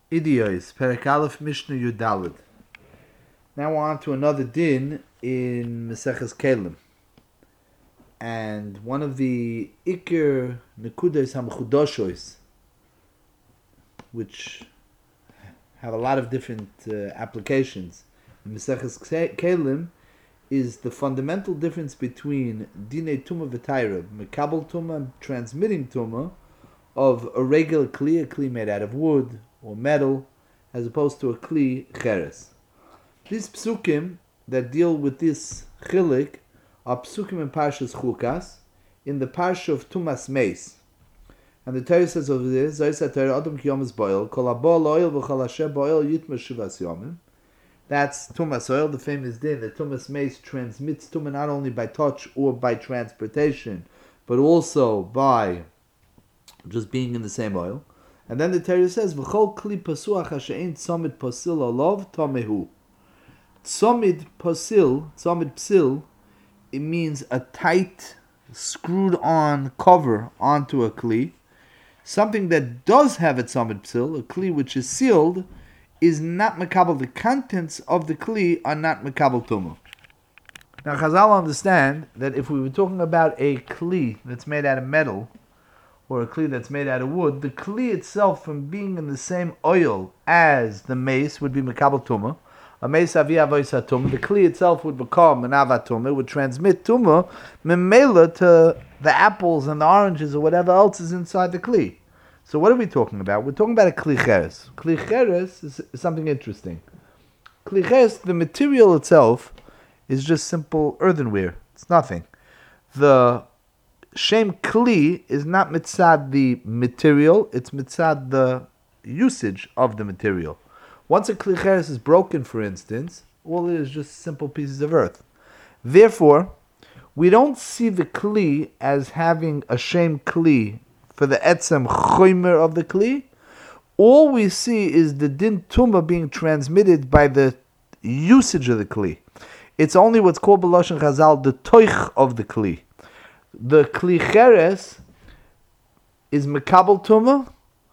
Idiois, Perek Aleph Mishnah Yudalid. Now we're on to another din in Maseches Kelim. And one of the Iker Nekudos HaMechudoshois, which have a lot of different applications in Maseches Kelim, is the fundamental difference between Dinei Tumah V'Taira, Mekabel Tumah, transmitting Tumah, of a regular Kli, a Kli made out of wood or metal, as opposed to a Kli Cheres. These psukim that deal with this chilik are psukim in Parshas Chukas, in the Parsha of Tumas Meis. And the Torah says over there, Zoysa Torah Adam Ki Yomas Boil, Kol HaBoil Oil V'Chol Asher Boil Yitma Shivas Yomim. That's Tumas Oil, the famous din that Tumas Meis transmits Tumah not only by touch or by transportation, but also by just being in the same oil. And then the Torah says, V'chol Kli Pasuach Hashe'en Tzomid Pasil Olov Tomehu. Tzomid Psil, it means a tight, screwed on cover onto a Kli. Something that does have a Tzomid Psil, a Kli which is sealed, is not Mekabel. The contents of the Kli are not Mekabel Tumah. Now Chazal understand that if we were talking about a Kli that's made out of metal, or a Kli that's made out of wood, the Kli itself, from being in the same oil as the mace, would be Mekabel Tumah. A mace avi avois tumah. The Kli itself would become an avat tumah, would transmit Tumah, memela, to the apples and the oranges or whatever else is inside the Kli. So what are we talking about? We're talking about a Kli Cheres. Kli Cheres is something interesting. Kli Cheres, the material itself, is just simple earthenware. It's nothing. The Shem Kli is not mitzad the material, it's mitzad the usage of the material. Once a Kli Cheres is broken, for instance, all it is just simple pieces of earth. Therefore, we don't see the Kli as having a Shem Kli for the etzem choymer of the Kli. All we see is the din Tumah being transmitted by the usage of the Kli. It's only what's called b'lashon Chazal the toich of the Kli. The Kli Cheres is Mekabel Tumah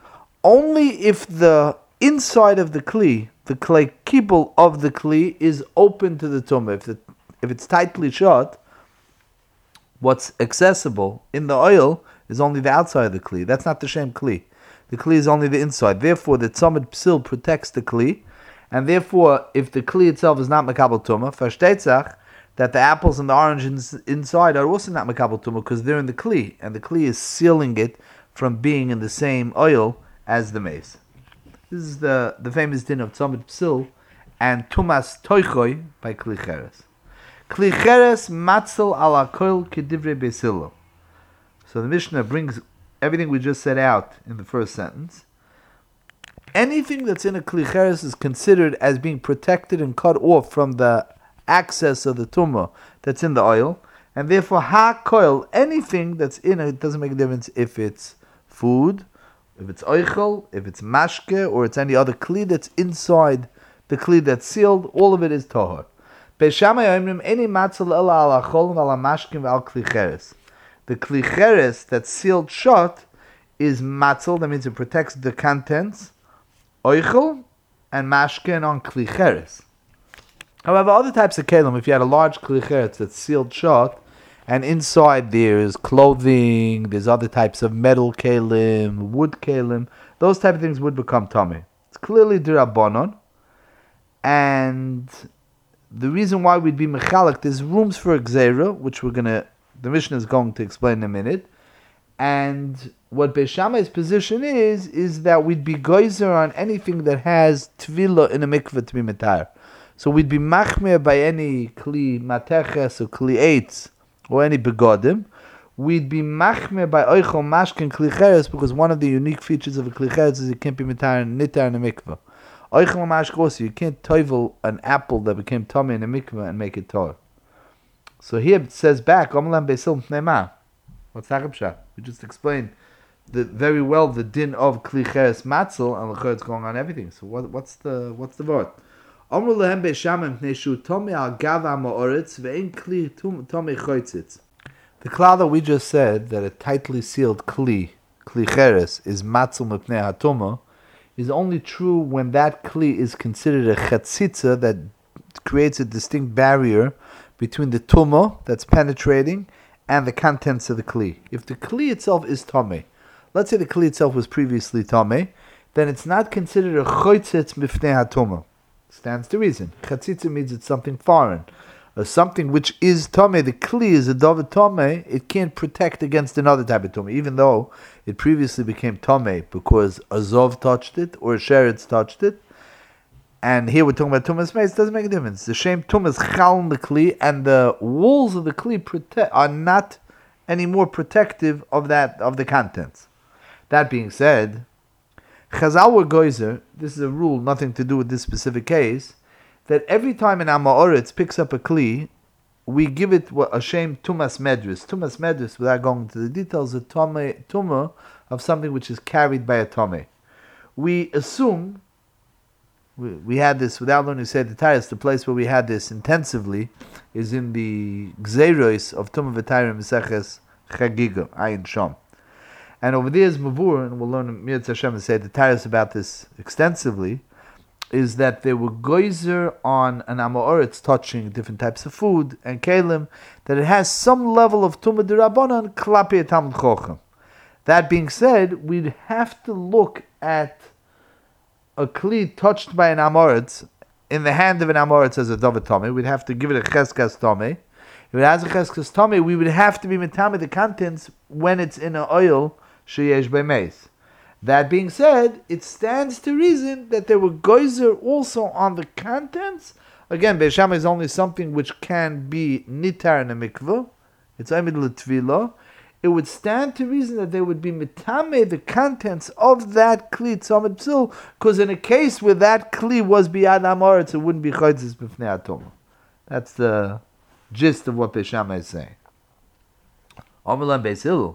only if the inside of the Kli, the Klei Kibul of the Kli, is open to the Tumah. If it's tightly shut, what's accessible in the oil is only the outside of the Kli. That's not the Shem Kli. The Kli is only the inside. Therefore, the Tzomid Psil protects the Kli, and therefore, if the Kli itself is not Mekabel Tumah, versteht that the apples and the oranges inside are also not Mekabel Tumah because they're in the Kli, and the Kli is sealing it from being in the same oil as the mace. This is the famous din of Tzomid Psil and Tumas Toichoi by Kli Cheres. Kli Cheres matzel ala koil kedivrei besilo. So the Mishnah brings everything we just said out in the first sentence. Anything that's in a Kli Cheres is considered as being protected and cut off from the access of the Tumah that's in the oil, and therefore ha-koil, anything that's in it, doesn't make a difference if it's food, if it's oichel, if it's mashke, or it's any other Kli that's inside the Kli that's sealed, all of it is tahor. Beis Shammai omrim eni matzel ela ala chol v'ala mashkim v'al Kli Cheres. The Kli Cheres that's sealed shut is matzel, that means it protects the contents, oichel, and mashke on Kli Cheres. However, other types of kelim, if you had a large Kli Cheres that's sealed shut, and inside there's clothing, there's other types of metal kelim, wood kelim, those type of things would become tummy. It's clearly d'Rabbanon, and the reason why we'd be mechalik, there's rooms for gzeira, which the Mishnah is going to explain in a minute, and what Beis Shammai's position is that we'd be geyser on anything that has tvila in a mikveh to be metar. So we'd be machmir by any kli mateches or kli eitz or any begodim. We'd be machmir by oichel mashkin kli cheres because one of the unique features of a kli cheres is it can't be nitar in a mikveh. Oichel mashk also, you can't toivel an apple that became tummy in a mikveh and make it tor. So here it says back, Omelam Beisil Pneima. What's that? We just explained very well the din of kli cheres matzel and the it's going on everything. So what's the word? The klal that we just said, that a tightly sealed kli cheres, is matzel mepnei hatoma, is only true when that kli is considered a chatzitza that creates a distinct barrier between the tumah that's penetrating and the contents of the kli. If the kli itself is tameh, let's say the kli itself was previously tameh, then it's not considered a choitzitz mifnei hatumah. Stands to reason. Chatzitza means it's something foreign. Something which is tameh, the kli is a davar tameh, it can't protect against another type of tameh, even though it previously became tameh because a zov touched it or a sheretz touched it. And here we're talking about tumas meis. It doesn't make a difference. The shem tumas chal in the kli, and the walls of the kli are not any more protective of the contents. That being said, Chazal were geyser. This is a rule, nothing to do with this specific case. That every time an Amoritz picks up a kli, we give it a shem tumas medris. Tumas medris, without going into the details, a tumah of something which is carried by a tameh. We assume. We had this, without learning to say the Tyrus, the place where we had this intensively is in the Gzeiros of Tumah V'Tayrim Meseches Chagiga, Ayin Shom. And over there is Mavur, and we'll learn Mirz Hashem to say the Tyrus about this extensively, is that they were geyser on an Amoritz touching different types of food and Kalim, that it has some level of Tumah D'Rabbanan Klapi Talmid Chochem. That being said, we'd have to look at a kli touched by an amoritz in the hand of an amoritz as a davar tameh. We'd have to give it a cheskas tameh. If it has a cheskas tameh, we would have to be metame the contents when it's in an oil sheyesh b'meis. That being said, it stands to reason that there were geyser also on the contents. Again, Beis Shammai is only something which can be nitar in a mikveh. It's amid l'tvilah. It would stand to reason that they would be mitame the contents of that kli tzamid psil, because in a case where that kli was biyad amoritz, it wouldn't be chaytzis b'fnei atomah. That's the gist of what Beis Shammai is saying. Omelam Beis Hillel,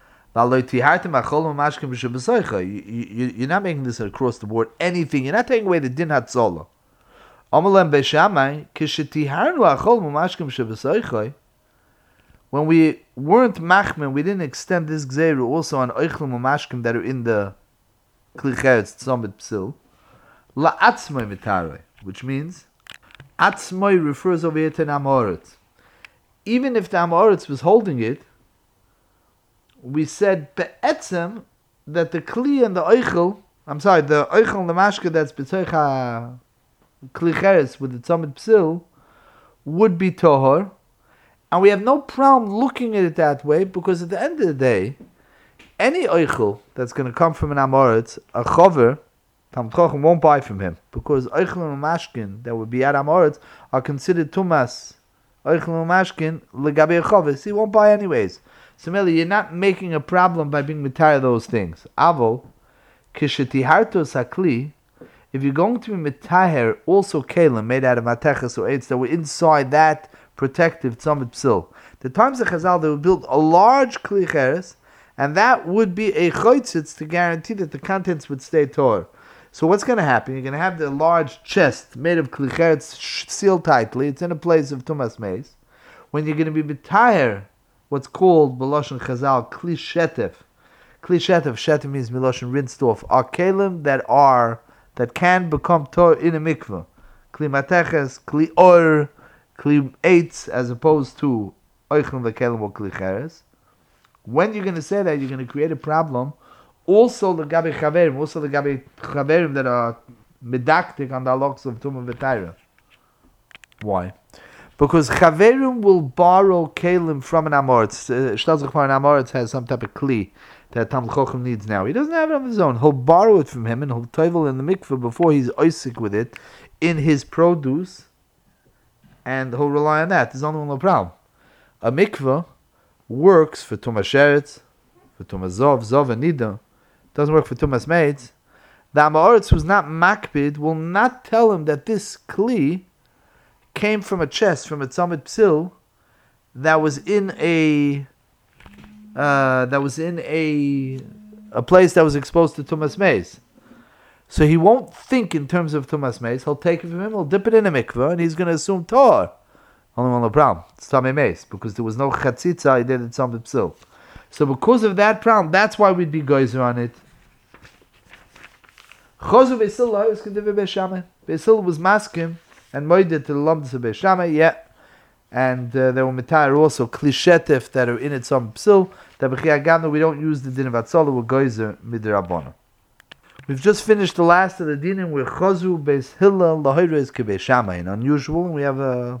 you're not making this across the board anything. You're not taking away the din hatzolah. Omelam Beis Shammai kishetiharnu achol mumashkim shebesaychay. When we weren't machmir, we didn't extend this gzeiru also on oichlum umashkim that are in the kli cheretz tzomit psil. La'atzmoi mitaroi, which means atzmoi refers over here to an amoritz. Even if the amoritz was holding it, we said be'etzem that the kli and the oichel, the oichel and the mashke that's b'tzoicha kli cheretz with the tzomit psil would be tohor. And we have no problem looking at it that way, because at the end of the day, any oichel that's going to come from an amoritz, a chover, Talmid Chochem won't buy from him, because oichel and mashkin that would be at amoritz are considered tumas. Oichel and mashkin legabe chover, he won't buy anyways. So merely, you're not making a problem by being mitar those things. Avol kishetihartos hakli. If you're going to be mitaher also kelim made out of mateches or eitz that were inside that protective tzamid psil. The times of Chazal, they would build a large kli cheres, and that would be a choitzitz to guarantee that the contents would stay torah. So what's going to happen? You're going to have the large chest made of kli cheres sealed tightly. It's in a place of tumas meis. When you're going to be b'tayer, what's called b'loshen Chazal kli shetef. Kli shetef, shetef means miloshen rinsed off. Are kelim that can become torah in a mikveh. Kli mateches, kli or, kli eitz, as opposed to oichlin v'kelim or kli cheres. When you're going to say that, you're going to create a problem. Also the gabi chaverim that are medaktik on the halachos of tumah v'tayra. Why? Because chaverim will borrow kelim from an amoritz. Shtal Zechvar, an amoritz has some type of kli that Talmid Chochem needs now. He doesn't have it on his own. He'll borrow it from him and he'll tovel in the mikveh before he's oisik with it in his produce, and he'll rely on that. There's only one problem. A mikveh works for tumas sheretz, for tumas zov and nida. Doesn't work for tumas meitz. The amoritz who's not makpid will not tell him that this kli came from a chest, from a tzamid psil, that was in a place that was exposed to tumas meis. So he won't think in terms of tumas meis. He'll take it from him, he'll dip it in a mikveh, and he's going to assume tor. Only one problem. It's tamei meis, because there was no chatzitza. He did it tzamid psil. So because of that problem, that's why we'd be geyser on it. Chozu Beisil Lois Kediv Beis Shammai. Beisil was maskim and moided to the Lamdas of Beis Shammai, yeah. And there were Mitayr also Klishetef that are in it some psil, that B'chiyah Gamna we don't use the din of Atzola, we're Goizer Midrabona. We've just finished the last of the dinim where Chozu Beis Hillel Lahoyres Kebeis Shammai, and unusual, and we have a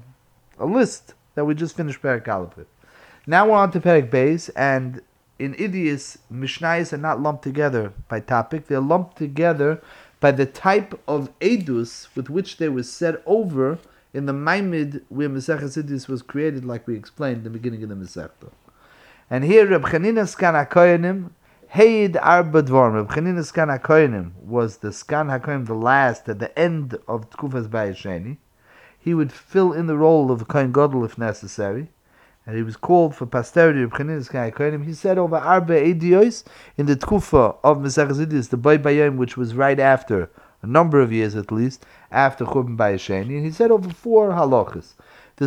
list that we just finished Perek Aleph with. Now we're on to Perek Beis, and in Idias, Mishnayos are not lumped together by topic, they're lumped together by the type of Edus with which they were said over in the Maimid where Maseches Idias was created, like we explained in the beginning of the Masechta. And here Reb Chanina Skan HaKoyanim Heid Arba Dvorim. Reb Chanina Skan HaKoyanim was the Skan HaKoyanim, the last, at the end of Tkufas Bayis Sheni. He would fill in the role of Kohen Gadol if necessary. And he was called for posterity of Chanina Skan HaKoyanim. He said over Arba Ediyos in the Tkufa of Maseches Idias, the Bay Bayim, which was right after, a number of years at least, after Churban Bayis Sheni. And he said over 4 halachas. The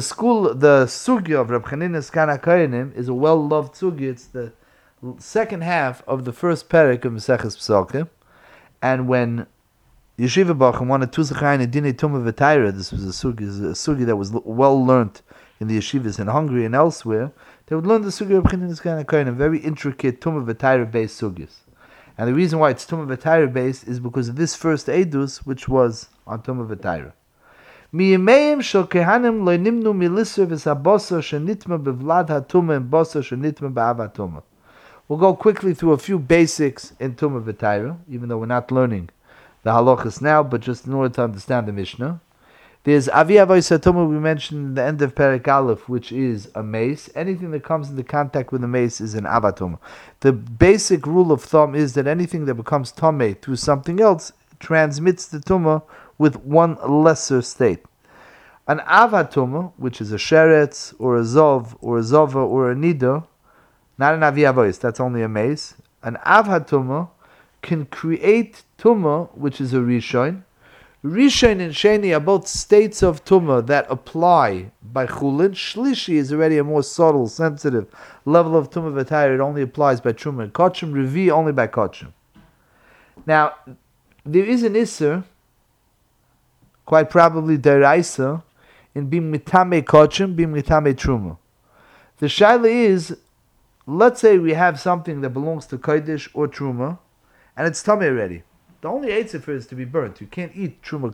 sugya of Reb Chanina Skan HaKoyanim is a well-loved sugya. It's the second half of the first parak of Maseches Pesakim, and when Yeshiva Bacham wanted to Zachayin and Dinei Tumah V'Taira, this was a sugi that was well learnt in the yeshivas in Hungary and elsewhere, they would learn the sugi of Chanina Skan HaKoyanim, very intricate Tumah V'Taira based sugyas. And the reason why it's Tumah V'Taira based is because of this first Edus, which was on Tumah V'Taira. Miyemeim shel kehanim lo nimnu milisur v'sabosa shenitma bevlad hatumah and bosa shenitma ba'av hatumah. We'll go quickly through a few basics in Tumah V'Taira, even though we're not learning the halachas now, but just in order to understand the Mishnah. There's Avi Avois HaTumah we mentioned in the end of Perek Aleph, which is a mace. Anything that comes into contact with a mace is an Avatumah. The basic rule of thumb is that anything that becomes Tomei through something else transmits the Tumah with one lesser state. An Avatumah, which is a Sheretz, or a Zov, or a Zova, or a Nida, not an Avi Avois, that's only a mace. An Av HaTumah can create Tumah, which is a Rishon. Rishon and Sheni are both states of Tumah that apply by Chulin. Shlishi is already a more subtle, sensitive level of Tumah V'Taira. It only applies by Truma and Kochim. Revi only by Kochim. Now, there is an Isser, quite probably Deraisa, in Bim Mitame Kochim, Bim Mitame Truma. The Shaila is, let's say we have something that belongs to Kodesh or Truma, and it's Tameh already. The only Eitzefer is to be burnt. You can't eat Truma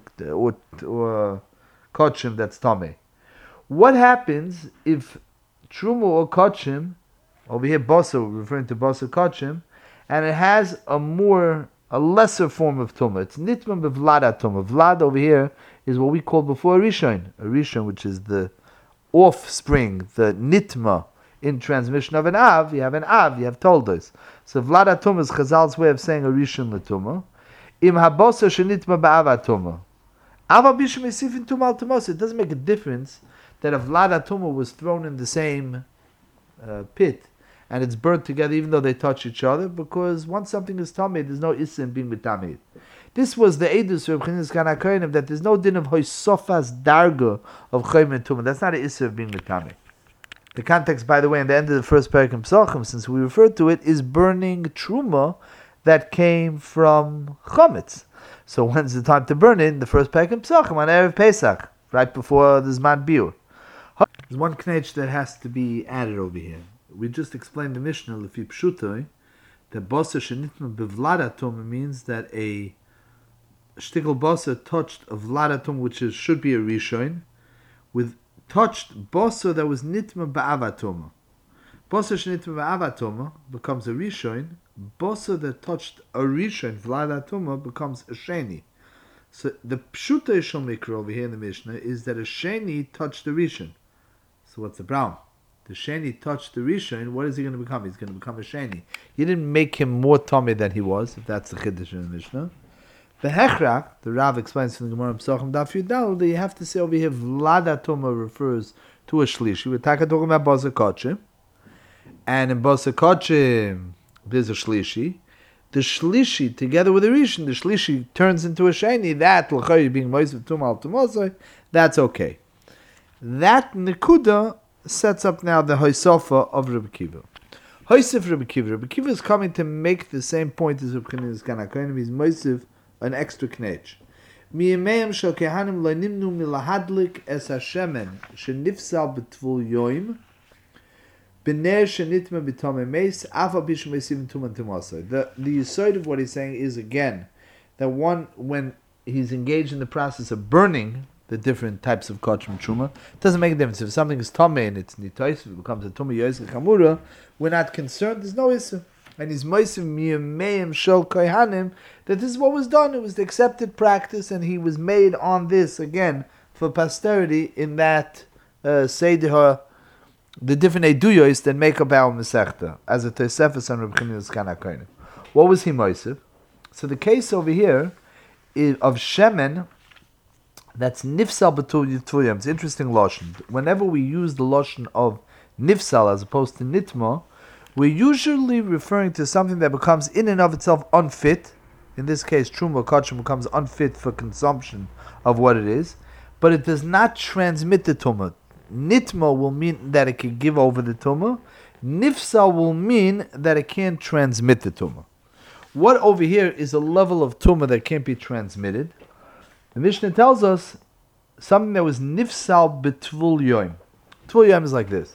or Kochim that's Tameh. What happens if Truma or Kochim, over here Bosa, we're referring to Bosa Kochim, and it has a lesser form of Tumah. It's Nitma Bevlada Tumah. Vlad over here is what we called before a Rishon, which is the offspring, the Nitma, in transmission of an Av. You have Toldos. So Vlada Tumah is Chazal's way of saying a Rishon L'Tumah. Im habosa shenitma ba'ava tumah. Ava bishum esifin tumah al tumos. It doesn't make a difference that a Vlada Tumah was thrown in the same pit and it's burnt together even though they touch each other, because once something is tamid, there's no issa in being mitamid. This was the Eidus of Chanina Skan HaKoyanim, that there's no din of hoisofas darga of chayim and tumah. That's not an issa of being mitamid. The context, by the way, in the end of the first parak in Pesachim, since we referred to it, is burning truma that came from chametz. So when's the time to burn it? In the first parak in Pesachim on Erev Pesach, right before the Zman Biur. There's one knetch that has to be added over here. We just explained the Mishnah, Lefi Pshutoi, that Bosa Shenitma Bevlada Tumah means that a shtickle Bosa touched a Vlada Tumah, which should be a Rishon, with touched Bosa that was Nitma Ba'ava Tumah. Bosa Shenitma Ba'ava Tumah becomes a Rishon. Bosa that touched a Rishon, Vlada Tumah, becomes a Sheni. So the Pshutoi Shal Mikra over here in the Mishnah is that a Sheni touched the Rishon. So what's the problem? The Sheni touched the Rishon, what is he going to become? He's going to become a Sheni. You didn't make him more tummy than he was, if that's the Chiddush in the Mishnah. The Hechrak, the Rav explains from the Gemara Pesachim Daf Yudal, that you have to say over here, Vlada Tumah refers to a Shlishi. We're talking about Bosa Kochim. And in Bosa Kochim, there's a Shlishi. The Shlishi, together with the Rishon, the Shlishi turns into a Sheni. That, L'chayr being Moiz Tumah al Tumosai, that's okay. That Nekuda sets up now the Hoisofa of Rebbe Kiva. Hoisif Rebbe Kiva. Rebbe Kiva is coming to make the same point as Rebbe Chanina Skan HaKoyanim. He's Moisif an extra knetch. Miyemeim shel kehanim lo nimnu milahadlik es hashemen shenifsal b'tvul yoim b'ner shenitma b'tomei meis afa b'shem mesim tuman timasa. The yesod of what he's saying is again that one, when he's engaged in the process of burning the different types of kachim truma, it doesn't make a difference. If something is tamei and it's nitois, if it becomes a tumah yoyz chamura, we're not concerned. There's no issue. And he's moisim miyameim shel kohanim, that this is what was done. It was the accepted practice, and he was made on this again for posterity in that seder, the different eduyos that make up our mesechta as a tosefes on Reb Chanina's Kana Kohanim. What was he moisim? So the case over here is of shemen that's nifsal b'tuyam. It's interesting lashon. Whenever we use the lashon of nifsal as opposed to nitma, we're usually referring to something that becomes in and of itself unfit. In this case, truma kachim becomes unfit for consumption of what it is, but it does not transmit the tumah. Nitma will mean that it can give over the tumah. Nifsal will mean that it can't transmit the tumah. What over here is a level of tumah that can't be transmitted? The Mishnah tells us something that was nifsal b'tvul yoim. Tvul yoim is like this.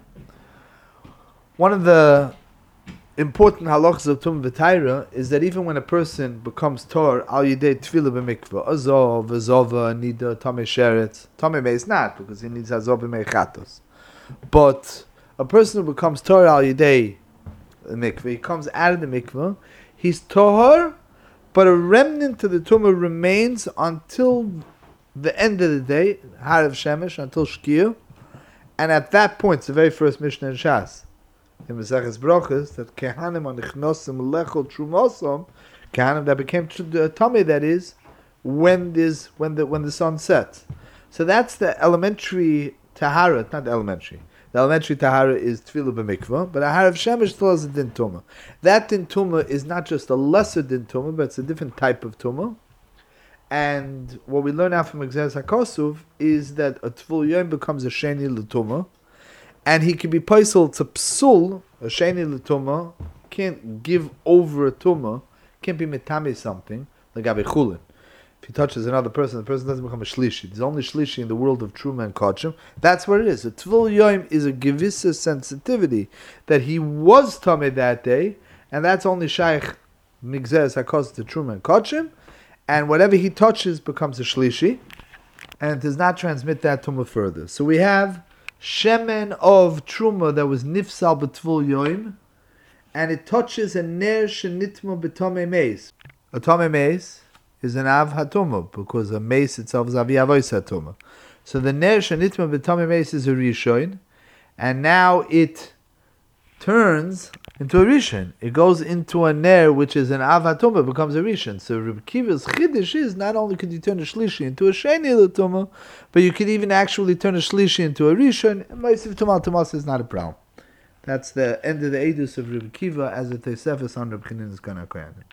One of the important halachas of Tumah V'Taira is that even when a person becomes Tor, al yidei tefillah b'mikvah, azov, azova, nida, tamei sheretz, tamei meis not, because he needs azov b'meichatos. But a person who becomes Tor al yidei mikvah, he comes out of the mikvah, he's Tor, but a remnant of the Tumah remains until the end of the day, Harav Shemesh, until Shkia, and at that point, it's the very first Mishnah in Shas, in Maseches Brachos, that kehanim anichnosim lechol trumosom, kehanim that became tummy, that is when the sun sets. So that's the elementary tahara, not elementary. The elementary tahara is tefillah b'mikvah, but a harav shemesh still has a din tumah. That din tumah is not just a lesser din tumah, but it's a different type of tumah. And what we learn out from Exeres HaKosuv is that a tvul yom becomes a sheni l'tumah, and he can be paisel to psul, a sheni l'tumah, can't give over a tumah, can't be metame something, like abichulin. If he touches another person, the person doesn't become a shlishi. There's only shlishi in the world of truma and kachim. That's what it is. A tvul yom is a gevissa sensitivity that he was tameh that day, and that's only shaykh migzez hakos to truma and kachim, and whatever he touches becomes a shlishi, and it does not transmit that tumah further. So we have shemen of truma that was nifsal b'tvul yom, and it touches a ner shenitma b'tomei meis. A tomei meis is an av hatuma, because a mace itself is avi avois hatuma. So the ner shenitma b'tomei meis is a rishon, and now it turns into a rishon. It goes into a ner which is an av hatuma, becomes a rishon. So Reb Kiva's chiddush is not only could you turn a shlishi into a sheni l'tuma, but you could even actually turn a shlishi into a rishon. And ma'isiv tumal tumas is not a problem. That's the end of the edus of Reb Kiva as a tosefes on Reb Chanina's Kana Kohanim.